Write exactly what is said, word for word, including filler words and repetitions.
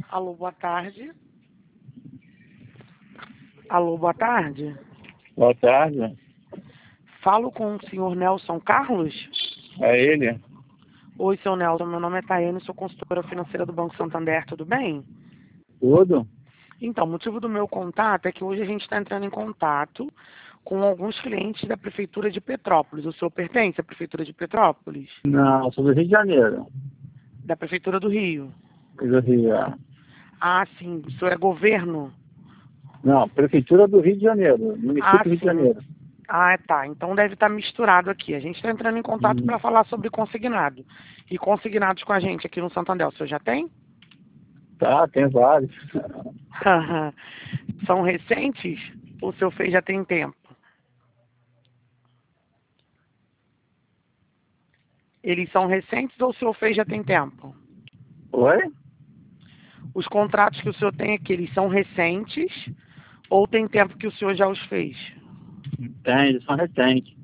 Alô, boa tarde. Alô, boa tarde. Boa tarde. Falo com o senhor Nelson Carlos? É ele? Oi, seu Nelson. Meu nome é Taiane, sou consultora financeira do Banco Santander, tudo bem? Tudo? Então, o motivo do meu contato é que hoje a gente está entrando em contato com alguns clientes da Prefeitura de Petrópolis. O senhor pertence à Prefeitura de Petrópolis? Não, sou do Rio de Janeiro. Da Prefeitura do Rio? Do Rio, é. Ah, sim. O senhor é governo? Não, Prefeitura do Rio de Janeiro, município Ah, do Rio de sim. Janeiro. Ah, tá. Então deve estar misturado aqui. A gente está entrando em contato Hum. para falar sobre consignado. E consignados com a gente aqui no Santander, o senhor já tem? Tá, tem vários. São recentes? Ou o senhor fez já tem tempo? Eles são recentes ou o senhor fez já tem tempo? Oi? Os contratos que o senhor tem aqui, eles são recentes ou tem tempo que o senhor já os fez? Tem, eles são recentes.